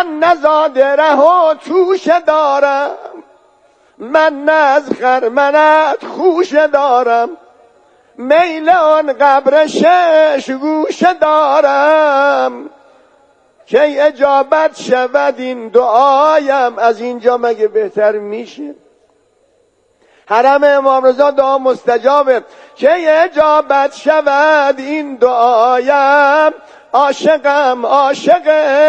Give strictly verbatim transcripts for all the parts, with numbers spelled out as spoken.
من نزاد ره و توش دارم، من نز خرمنت خوش دارم، میل آن قبر شش گوش دارم، که اجابت شود این دعایم. از اینجا مگه بهتر میشه؟ حرم امام رضا دعا مستجابه، که اجابت شود این دعایم. عاشقم عاشق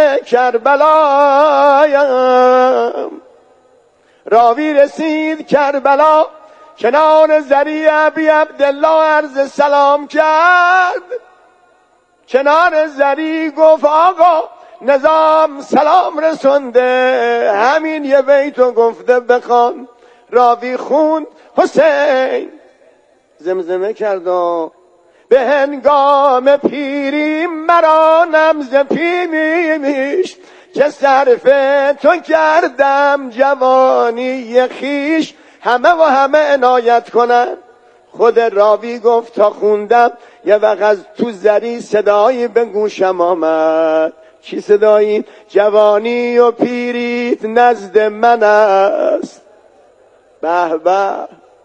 کربلایم. راوی رسید کربلا، کنار زری ابی عبدالله عرض سلام کرد. کنار زری گفت آقا نظام سلام رسونده، همین یه بیتو گفته بخوان. راوی خوند حسین زمزمه کرد به هنگام پیری مرا نمز پیمیش، که صرف تو کردم جوانی خیش، همه و همه عنایت کنن. خود راوی گفت تا خوندم یه وقت از تو زری صدایی به گوشم آمد. چی صدایی؟ جوانی و پیریت نزد من است. به به،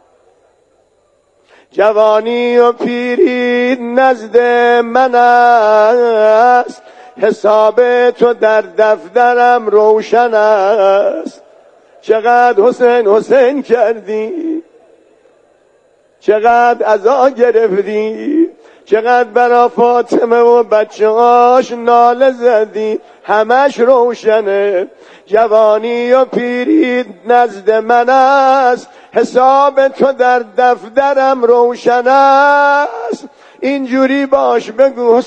جوانی و پیریت نزد من است، حساب تو در دفترم روشن است. چقدر حسین حسین کردی، چقدر عزا گرفتی، چقدر برا فاطمه و بچه هاش ناله زدی، همش روشنه. جوانی و پیری نزد من است، حساب تو در دفترم روشن است. اینجوری باش بگو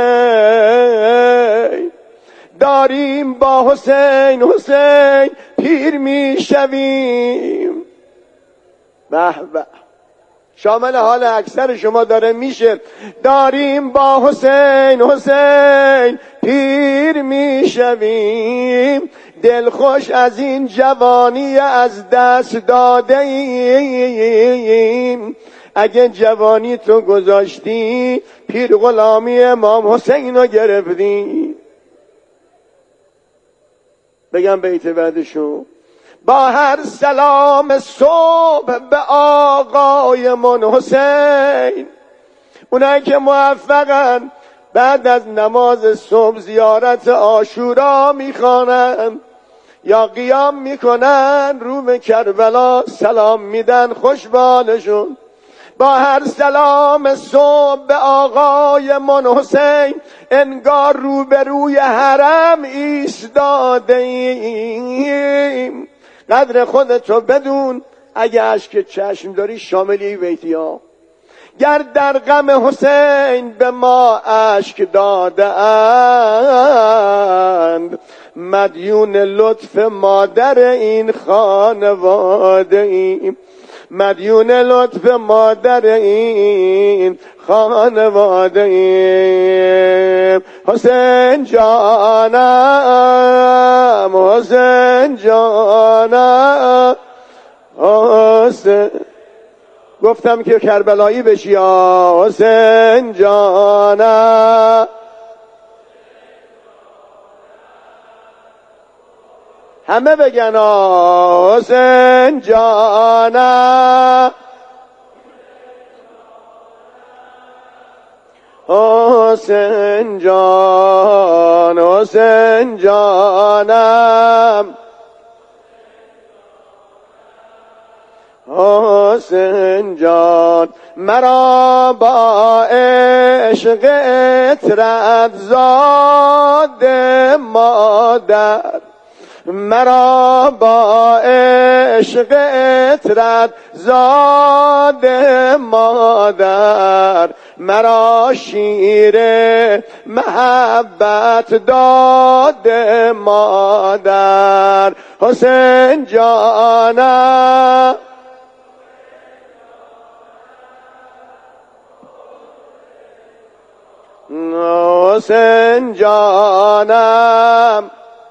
حسین، داریم با حسین حسین پیر میشویم. به به، شامل حال اکثر شما داره میشه. داریم با حسین حسین پیر میشویم، دلخوش از این جوانی از دست داده ایم. اگه جوانی تو گذاشتی، پیر غلامی امام حسین رو گرفتی. بگم بیت بعدشو. با هر سلام صبح به آقای من حسین، اونایی که موفقن بعد از نماز صبح زیارت عاشورا میخوانن یا قیام میکنن، رو به کربلا سلام میدن، خوشبالشون. با هر سلام صبح به آقای من حسین، انگار روبروی حرم ایستاده ایم. قدر خودتو بدون، اگه اشک چشم داری شاملی بیتی ها. گر در غم حسین به ما اشک داده اند، مدیون لطف مادر این خانواده ایم. مدیون لطف مادر این خانواده ایم. حسین جانم حسین جانم حسین، گفتم که کربلایی بشی یا حسین جانم. همه بگن حسین جانم حسین جان حسین جانم حسین جان. مرا با عشق اطرت زاد مادر، مرا با عشق اطرت زاد مادر، مرا شیر محبت داد مادر. حسین جانم حسین جانم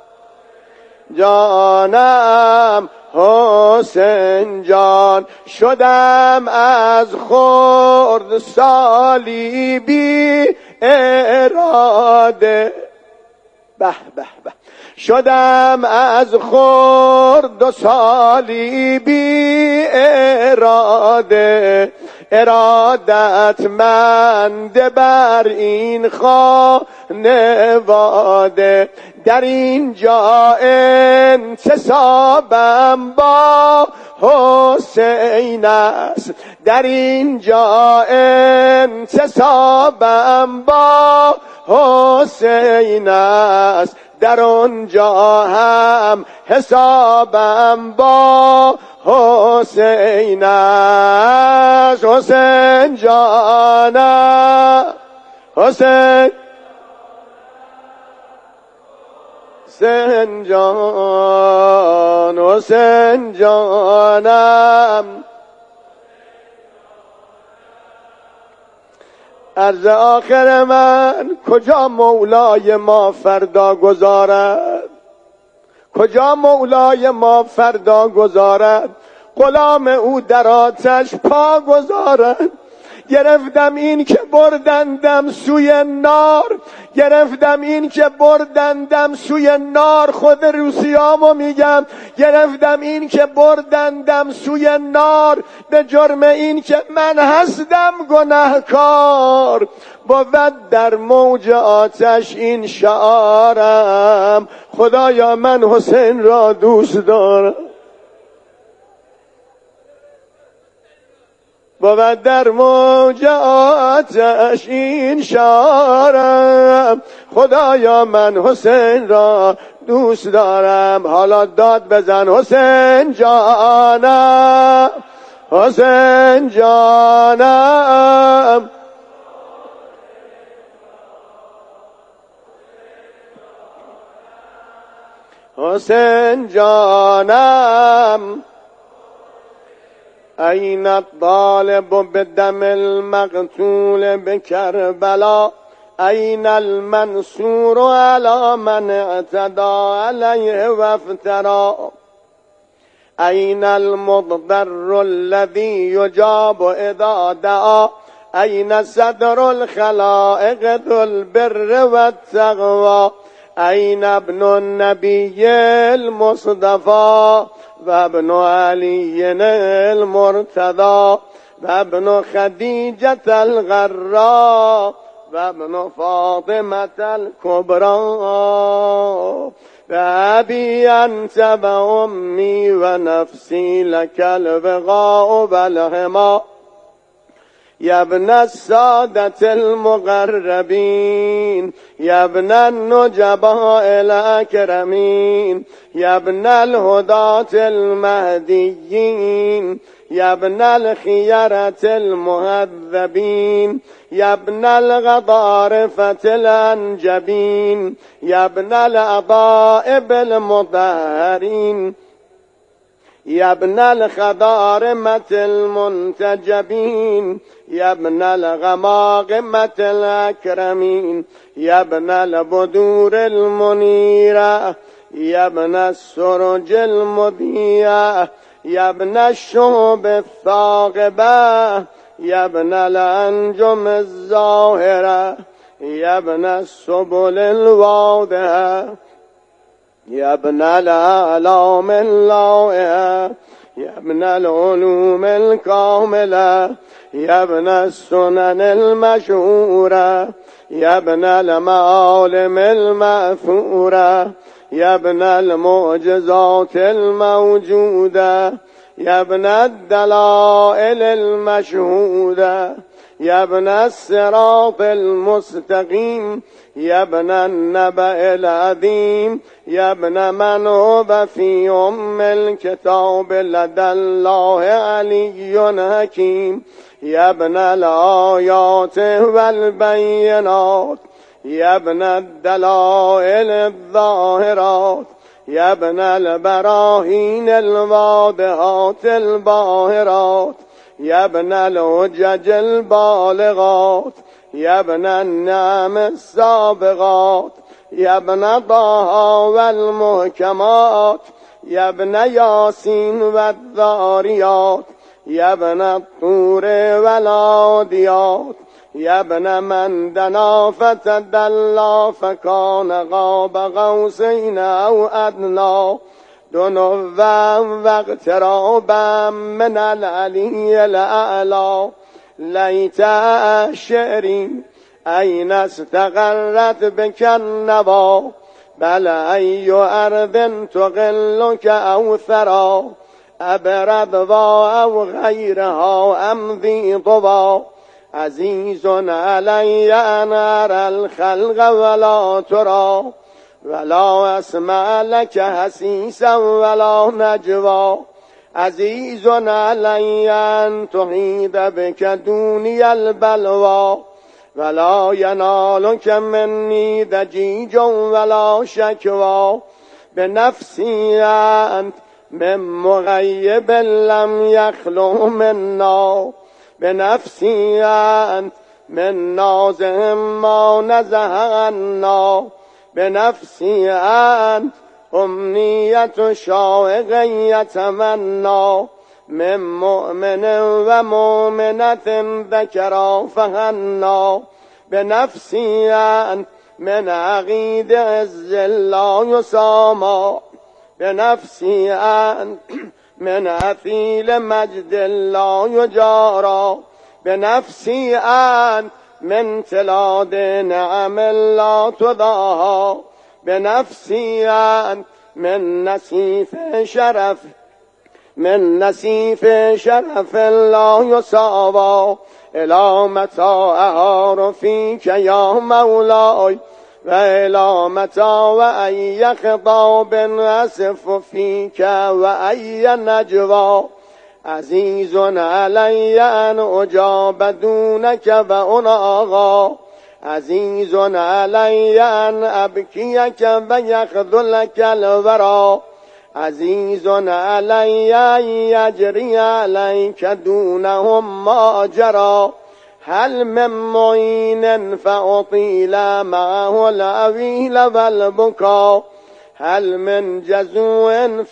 جانم حسین جان. شدم از خرد سالی بی اراده، به به به، شدم از خورد و سالی بی اراده ارادتمند بر این خانواده در اینجا انتصابم با حسین است در اینجا انتصابم با حسین است در اونجا هم حسابم با حسین است حسین جانم حسین حسین جان حسین جانم عرض آخر من کجا مولای ما فردا گذارد کجا مولای ما فردا گذارد غلام او در آتش پا گذارد گرفتم این که بردندم سوی نار گرفتم این که بردندم سوی نار خود روسیامو میگم گرفتم این که بردندم سوی نار به جرم این که من هستم گناهکار بود در موج آتش این شعارم خدایا من حسین را دوست دارم بود در موج آتش این شعارم خدایا من حسین را دوست دارم حالا داد بزن حسین جانم حسین جانم حسین جانم این الطالب بدم المقتول بکربلا این المنصور على من اعتدى علیه وافترى این المضطر الذي یجاب اذا دعا این صدر الخلائق ذو البر والتقوى این ابن النبی المصطفى و ابن علی المرتضى و ابن خدیجة الغراء و ابن فاطمة الكبرى و ابی انت و امی و نفسی لک الوقاء و الحما یا ابن السادة المقربین یا ابن النجباء الاکرمین یا ابن الهداة المهدیین یا ابن الخیرة المهذبین یا ابن الغضارفة الانجبین یا ابن العضائب المطهرین یا ابن الخضارمة المنتجبین یا ابن الغماقمة الاکرمین یا ابن البدور المنیرة یا ابن السرج المضیئة یا ابن الشهب الثاقبة یا ابن الانجم الظاهرة یا ابن السبل الواضحة یا ابن الاعلام اللائحة یا ابن العلوم الكاملة یا ابن السنن المشهورة یا ابن المعالم المأثورة یا ابن المعجزات الموجودة یا ابن الدلائل المشهودة یا ابن الصراط المستقیم یا ابن النبأ العظیم یا ابن من هو فی ام الكتاب لدى الله علی حکیم یا ابن الآیات والبینات یا ابن الدلائل الظاهرات یا ابن البراهین الواضحات الباهرات یا ابن الحجج البالغات یا ابن النعم السابغات یا ابن طه والمحکمات یا ابن یاسین والذاریات یا ابن الطور والعادیات يا ابن من دنا فتدلى فكان قاب قوسين أو أدنى دنوا واقترابا من العلي الأعلى ليت شعري أين استقرت بك النبا بل أي أرض تغلك أو ثرى أبرضا أو غيرها أم ذي طبا عزيز علي أن أرى الخلق ولا ترى ولا أسمع لك حسيسا ولا نجوى عزيز علي أن تحيط بك دوني البلوى ولا ينالك مني ضجيج ولا شكوى بنفسي أنت من مغيب لم يخلو منا بنفسي أنت من نازه ما نزه عنا بنفسي أنت أمنية شائق يتمنى من مؤمن ومؤمنة ذكرا فهنا بنفسي أنت من عقيد عز لا يسامى بنفسي أنت من أثيل مجد لا يجارى بنفسي أنت من تلاد نعم لا تضاهى بنفسي أنت من نسيف شرف من نسيف شرف لا يساوى إلى متى أهار فيك يا مولاي وإلى متى وأي خطاب أسف فيك وأي نجوى عزيز علي أن أجاب دونك وأناغى عزيز علي أن أبكيك ويخذلك الورى عزيز علي أن يجري عليك دونهم ما جرى هل من معين فأطيل معه الأويل والبكاء هل من جزو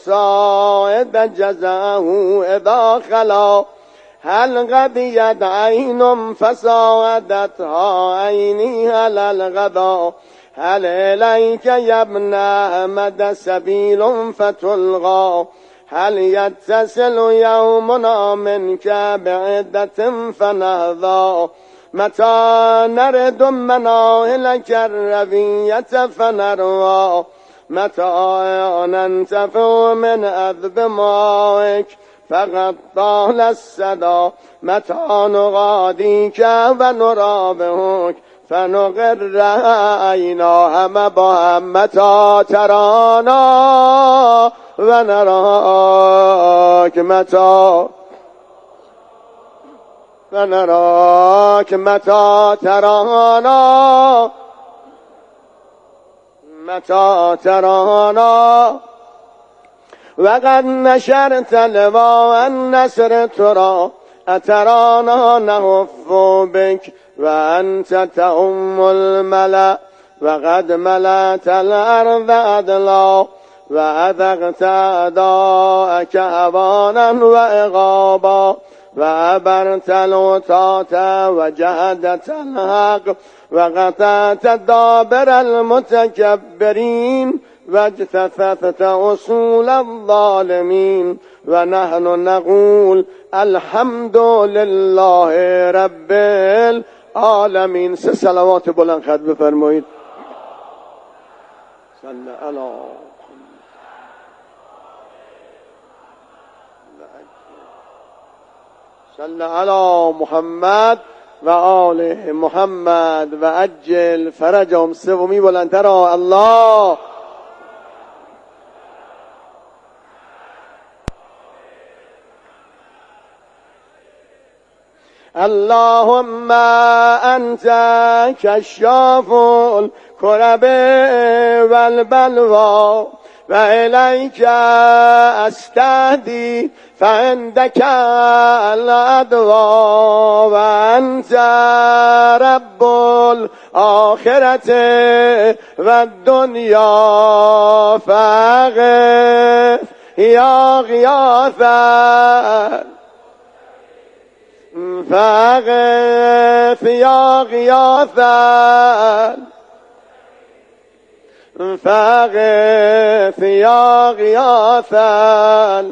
فأصاعد جزاه إذا خلا هل غبيت عين فساعدتها عيني على الغبا هل إليك يا ابن أحمد سبيل فتلغى هل يتصل يومنا منك بعدة فنهضى متى نرد مناهلك الربية فنروى متى ننتفع من أذب مائك فقد طال السدى متى نغاديك ونرابهك فنغر عينا هم بهم متى ترانا ونراك متى ونراك متى ترانا متى ترانا وقد نشرت لواء النسر ترى أترانا نهف بك وأنت تأم الملأ وقد ملأت الأرض أدلا وأذقت أداءك هوانا وإغابا وأبرت الوطاة وجهدت الحق وقطعت دابر المتكبرين واجتثثت أصول الظالمين ونحن نقول الحمد لله رب العالمين. سه صلوات بلند خط بفرمایید. صلی علی صلی علی محمد و آل محمد و عجل فرجهم. سومی بلندتر الله اللهم أنت كشاف الكرب والبلوى وإليك أستهدي فعندك الأدوى وأنت رب الآخرة والدنيا فاغث يا غياثا فقف يا غياثا فقف يا غياثا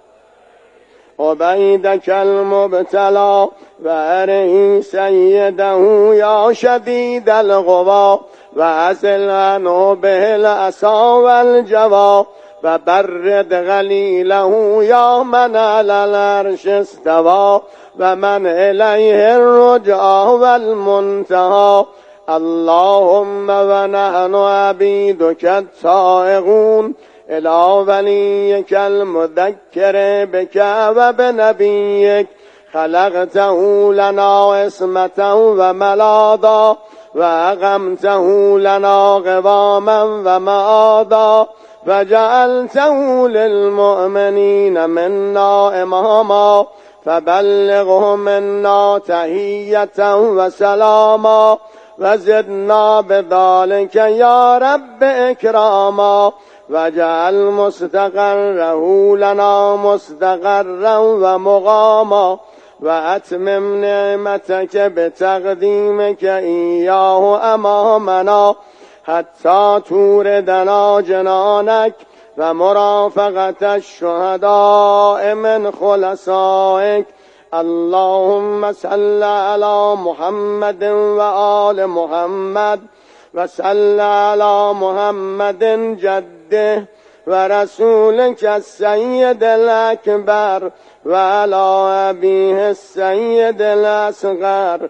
عبيدك المبتلى وأره سيده يا شديد الغوى وأزل عنه به الأسى والجوى وبرد غليله يا من على العرش استوى ومن إليه الرجعى والمنتهى اللهم ونحن عبيدك الطائعون إلى وليك المذكر بك وبنبيك خلقته لنا اسمة وملاذا وأقمته لنا قواما ومآذا وجعلته للمؤمنين منا إماما فبلغهم منا تحية وسلاما وزدنا بذلك يا رب إكراما وجعل مستقره لنا مستقرا ومقاما وأتمم نعمتك بتقديمك إياه أمامنا حتى توردنا جنانك ومرافقة الشهداء من خلصائك اللهم صل على محمد وآل محمد وصل على محمد جده ورسولك السيد الأكبر وعلى أبيه السيد الأصغر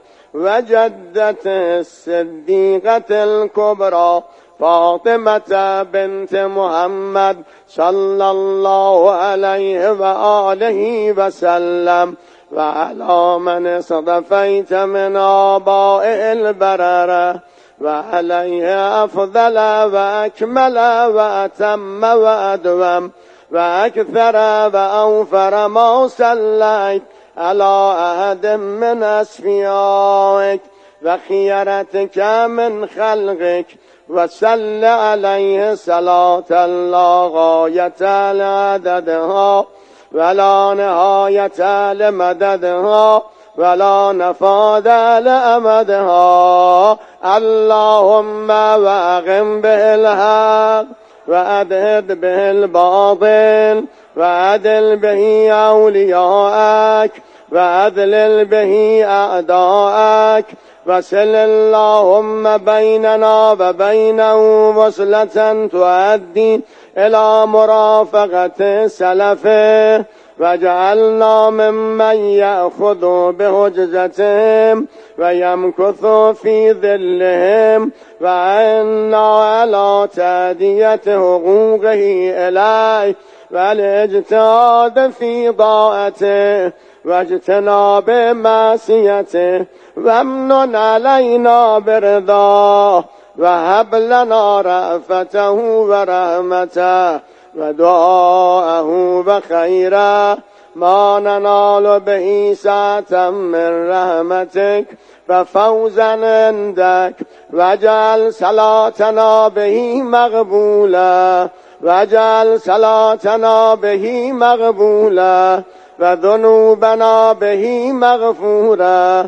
وجدته الصديقة الكبرى فاطمة بنت محمد صلى الله عليه وآله وسلم وعلى من اصطفيت من آبائه البررة وعليه أفضل وأكمل وأتم وأدوم وأكثر وأوفر ما صليت على أحد من أصفيائك وخيرتك من خلقك وصل عليه صلاة لا غاية لعددها ولا نهاية لمددها ولا نفاد لأمدها اللهم وأقم به الحق وأذهب به الباطل وأدل به أولياءك وأذلل به أعداءك وصل اللهم بيننا وبينه وصلة تؤدي إلى مرافقة سلفه وجعلنا ممن يأخذ بهجزتهم ويمكث في ذلهم وعنا على تأدية حقوقه إليه والاجتهاد في طاعته واجتناب معصيته وامنن علينا برضاه وهب لنا رأفته ورحمته ودعاءه وخيرا ما ننال به ساعة من رحمتك وفوزا عندك واجعل صلاتنا به مقبولا واجعل صلاتنا به مقبولا وذنوبنا به مغفورا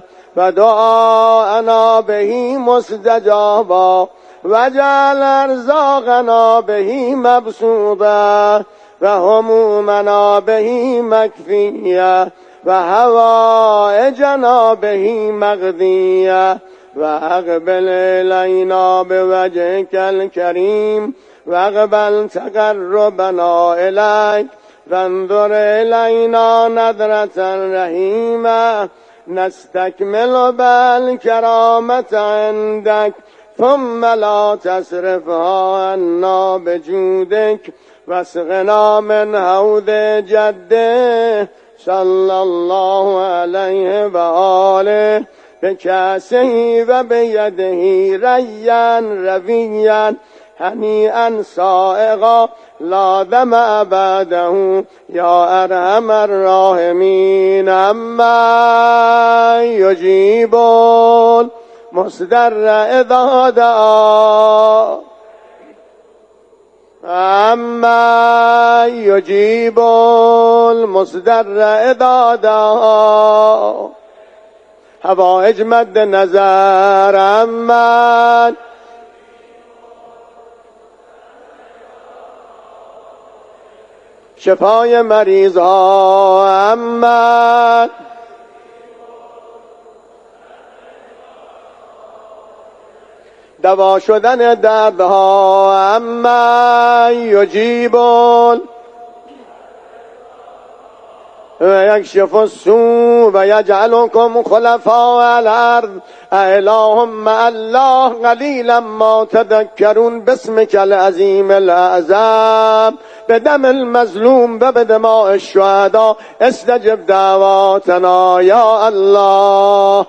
ودعاءنا به مستجابا واجعل ارزاقنا به مبسوطا وهمومنا به مكفيا وحوائجنا به مقضيا واقبل إلينا بوجهك الكريم واقبل تقربنا إليك وانظر إلينا نظرة رحيمة نستكمل بالكرامة عندك ثم لا تصرفها عنا بجودك واسقنا من حوض جده صلى الله عليه وآله بكاسه وبيده ريا رفيا هنيئا سائغا لا دمع بعده يا أرحم الراحمين أما يجيب المصدر إذا دعا أما يجيب المصدر إذا دعا هوایج مد نظرم من، شفای مریض ها من، دوا شدن دردها من، یجیبون و یکشف السوء و یجعلکم خلفاء الارض اله مع الله قلیلا ما تذکرون باسمک العظیم الاعظم بدم المظلوم و بدماء الشهداء استجب دعواتنا یا الله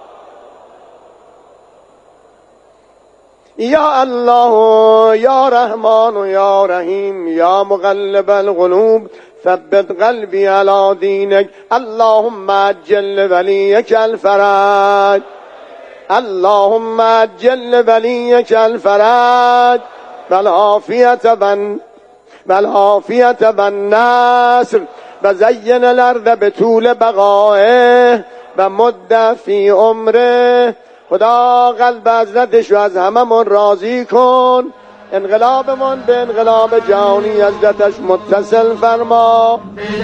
یا الله یا رحمان یا رحیم یا مقلب القلوب ثبت قلبی علی دینک اللهم عجل ولیک الفرج اللهم عجل ولیک الفرج والعافیت بن والعافیت بالنصر و زین الارض بطول بقائه و مد فی عمره. خدا قلب حضرتش رو از هممون راضی کن، انقلابمون به انقلاب جهانی حضرتش متصل فرما.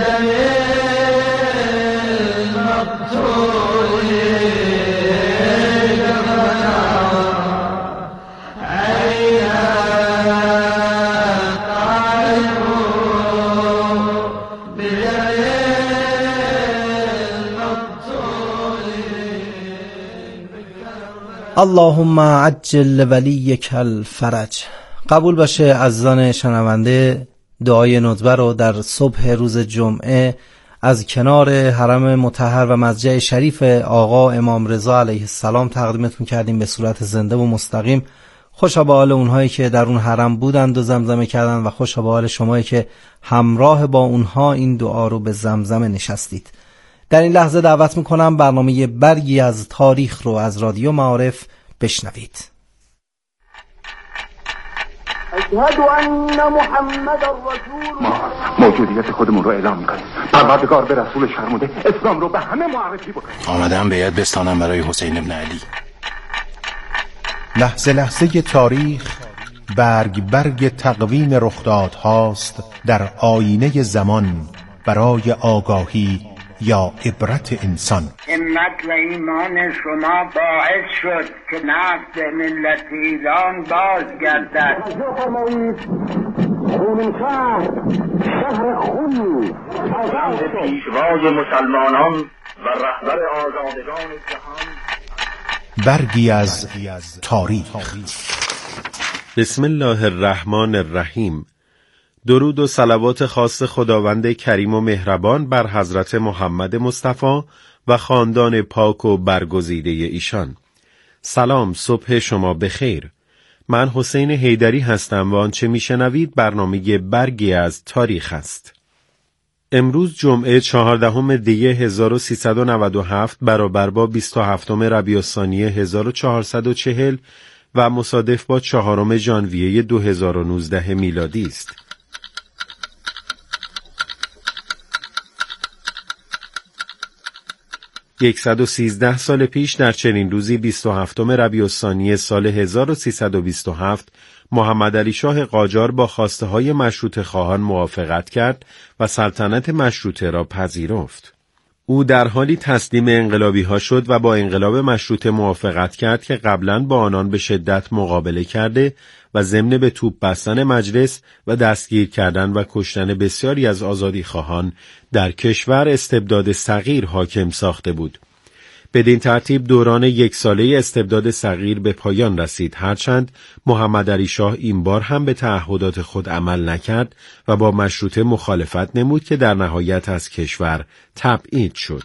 اللهم عجل ولیک الفرج. قبول باشه عزیزان شنونده، دعای ندبه رو در صبح روز جمعه از کنار حرم مطهر و مسجد شریف آقا امام رضا علیه السلام تقدیمتون کردیم به صورت زنده و مستقیم. خوشا به حال اونهایی که در اون حرم بودند و زمزمه کردند و خوشا به حال شمایی که همراه با اونها این دعا رو به زمزمه نشستید. در این لحظه دعوت میکنم برنامه برگی از تاریخ رو از رادیو معارف بشنوید. اشهد ان محمد رسول ما موجودیت خودمون رو اعلام میکنیم. پروردگار به رسولش فرموده اسلام رو به همه معرفی بکنیم. آمدم بیعت بستانم برای حسین ابن علی. لحظه لحظه تاریخ برگ برگ تقویم رخداد هاست در آینه زمان برای آگاهی یا عبرت انسان. همت و ایمان شما باعث شد که نقد ملت ایران بازگردد. خون شهر شهر خونی پیشوای مسلمانان و رهبر آزادگان جهان. برگی از تاریخ. بسم الله الرحمن الرحیم. درود و صلوات خاص خداوند کریم و مهربان بر حضرت محمد مصطفی و خاندان پاک و برگزیده ایشان. سلام، صبح شما بخیر. من حسین حیدری هستم و آنچه میشنوید برنامه برگی از تاریخ است. امروز جمعه چهاردهم دی هزار و سیصد و نود و هفت برابر با بیست و هفتم ربیع الثانی هزار و چهارصد و چهل و مصادف با چهارم ژانویه دو هزار و نوزده میلادی است. صد و سیزده سال پیش در چنین روزی بیست و هفتم ربیع الثانی سال هزار و سیصد و بیست و هفت محمد علی شاه قاجار با خواسته های مشروطه خواهان موافقت کرد و سلطنت مشروطه را پذیرفت. او در حالی تسلیم انقلابی ها شد و با انقلاب مشروطه موافقت کرد که قبلاً با آنان به شدت مقابله کرده و ضمن به توپ بستن مجلس و دستگیر کردن و کشتن بسیاری از آزادی خواهان در کشور استبداد صغیر حاکم ساخته بود. بدین ترتیب دوران یک ساله استبداد صغیر به پایان رسید، هرچند محمد علی شاه این بار هم به تعهدات خود عمل نکرد و با مشروطه مخالفت نمود که در نهایت از کشور تبعید شد.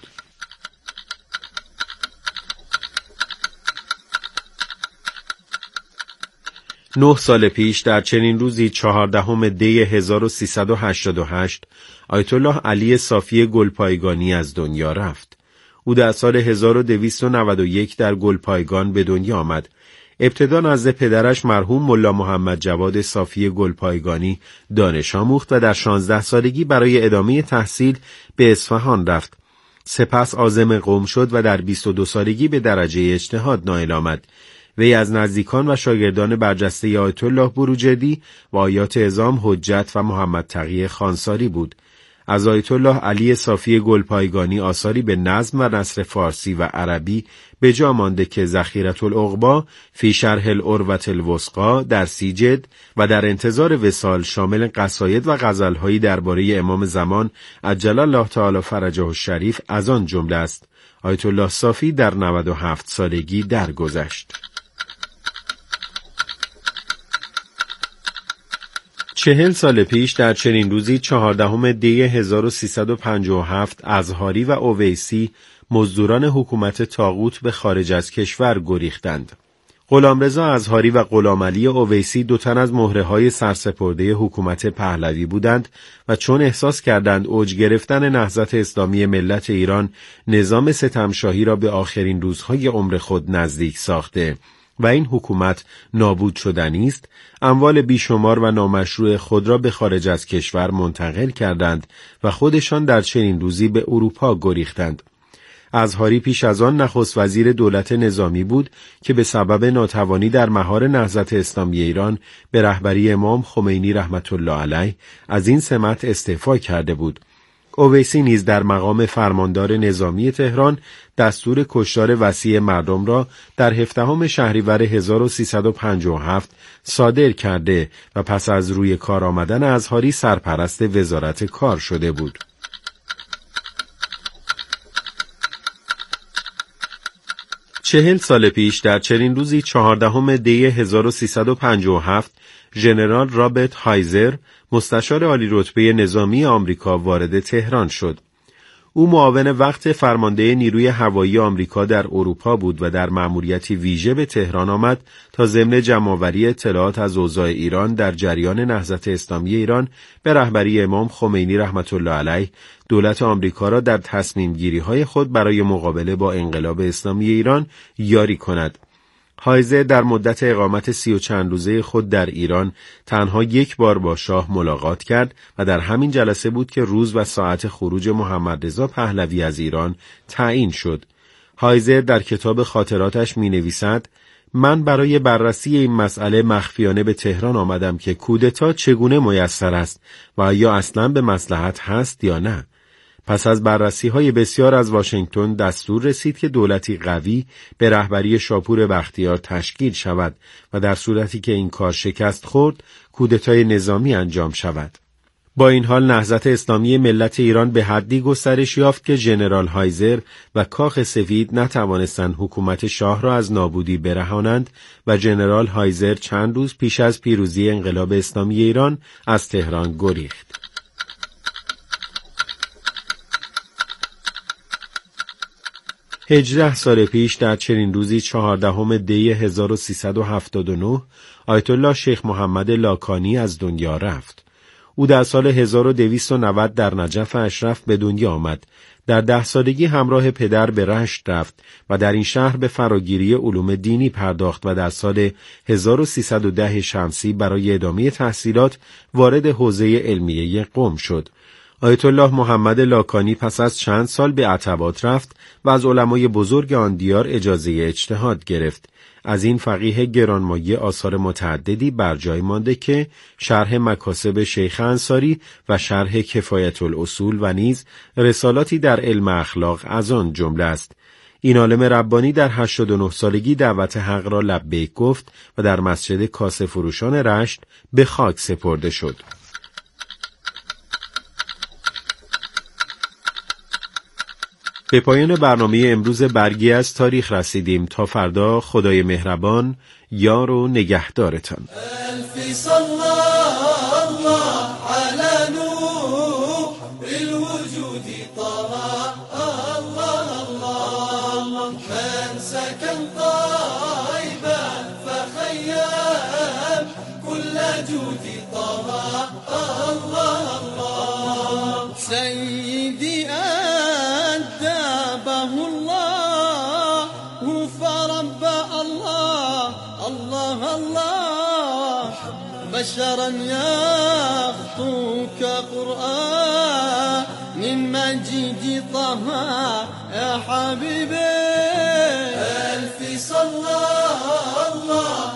نه سال پیش در چنین روزی چهاردهم دی هزار و سیصد و هشتاد و هشت آیت الله علی صافی گلپایگانی از دنیا رفت. او در سال هزار و دویست و نود و یک در گلپایگان به دنیا آمد. ابتدا نزد پدرش مرحوم ملا محمد جواد صافی گلپایگانی دانش آموخت و در شانزده سالگی برای ادامه تحصیل به اصفهان رفت. سپس عازم قم شد و در بیست و دو سالگی به درجه اجتهاد نائل آمد. وی از نزدیکان و شاگردان برجسته آیت الله بروجردی و آیات اعظام حجت و محمد تقی خانساری بود. از آیت الله علی صافی گلپایگانی آثاری به نظم و نثر فارسی و عربی به جا مانده که ذخیرة العقبی فی شرح العروة الوثقی در سی جلد و در انتظار وصال شامل قصاید و غزل‌هایی درباره امام زمان عجل الله تعالی فرجه الشریف از آن جمله است. آیت الله صافی در نود و هفت سالگی درگذشت. چهل سال پیش در چنین روزی چهاردهم دی هزار و سیصد و پنجاه و هفت ازهاری و اویسی مزدوران حکومت طاغوت به خارج از کشور گریختند. غلامرضا ازهاری و غلامعلی اویسی دو تن از مهره‌های سرسپرده حکومت پهلوی بودند و چون احساس کردند اوج گرفتن نهضت اسلامی ملت ایران نظام ستمشاهی را به آخرین روزهای عمر خود نزدیک ساخته و این حکومت نابود شدنی است، اموال بیشمار و نامشروع خود را به خارج از کشور منتقل کردند و خودشان در چنین روزی به اروپا گریختند. ازهاری پیش از آن نخست وزیر دولت نظامی بود که به سبب ناتوانی در مهار نهضت اسلامی ایران به رهبری امام خمینی رحمت الله علیه از این سمت استعفا کرده بود. اویسی نیز در مقام فرماندار نظامی تهران دستور کشتار وسیع مردم را در هفدهم شهریور هزار و سیصد و پنجاه و هفت صادر کرده و پس از روی کار آمدن ازهاری سرپرست وزارت کار شده بود. چهل سال پیش در چنین روزی چهاردهم دی هزار و سیصد و پنجاه و هفت ژنرال رابرت هایزر مستشار عالی رتبه نظامی آمریکا وارد تهران شد. او معاون وقت فرمانده نیروی هوایی آمریکا در اروپا بود و در مأموریتی ویژه به تهران آمد تا ضمن جمع‌آوری اطلاعات از اوضاع ایران در جریان نهضت اسلامی ایران به رهبری امام خمینی رحمت الله علیه دولت آمریکا را در تصمیم گیری های خود برای مقابله با انقلاب اسلامی ایران یاری کند. هایزر در مدت اقامت سی و چند روزه خود در ایران تنها یک بار با شاه ملاقات کرد و در همین جلسه بود که روز و ساعت خروج محمد رضا پهلوی از ایران تعیین شد. هایزر در کتاب خاطراتش می نویسد: من برای بررسی این مسئله مخفیانه به تهران آمدم که کودتا چگونه میسر است و آیا اصلاً به مصلحت هست یا نه. پس از بررسی‌های بسیار از واشنگتن دستور رسید که دولتی قوی به رهبری شاپور بختیار تشکیل شود و در صورتی که این کار شکست خورد کودتای نظامی انجام شود. با این حال نهضت اسلامی ملت ایران به حدی گسترش یافت که ژنرال هایزر و کاخ سفید نتوانستند حکومت شاه را از نابودی برهانند و ژنرال هایزر چند روز پیش از پیروزی انقلاب اسلامی ایران از تهران گریخت. هجده سال پیش در چنین روزی چهاردهم دی هزار و سیصد و هفتاد و نه آیت الله شیخ محمد لاکانی از دنیا رفت. او در سال هزار و دویست و نود در نجف اشرف به دنیا آمد. در ده سالگی همراه پدر به رشت رفت و در این شهر به فراگیری علوم دینی پرداخت و در سال هزار و سیصد و ده شمسی برای ادامه تحصیلات وارد حوزه علمیه قم شد. آیت الله محمد لاکانی پس از چند سال به عتبات رفت و از علمای بزرگ آن دیار اجازه اجتهاد گرفت. از این فقیه گرانمایه آثار متعددی بر جای مانده که شرح مکاسب شیخ انصاری و شرح کفایت الاصول و نیز رسالاتی در علم اخلاق از آن جمله است. این عالم ربانی در هشتاد و نه سالگی دعوت حق را لبیک گفت و در مسجد کاسه فروشان رشت به خاک سپرده شد. به پایان برنامه امروز برگی از تاریخ رسیدیم. تا فردا خدای مهربان یار و نگهدارتان. الفی صلی الله علی نور الوجود طه الله الله من سكن طيبا فخيم كل جود طه الله الله سيدي بشرا يخطوك قرآن من مجيد طه يا حبيبي. ألف صلى الله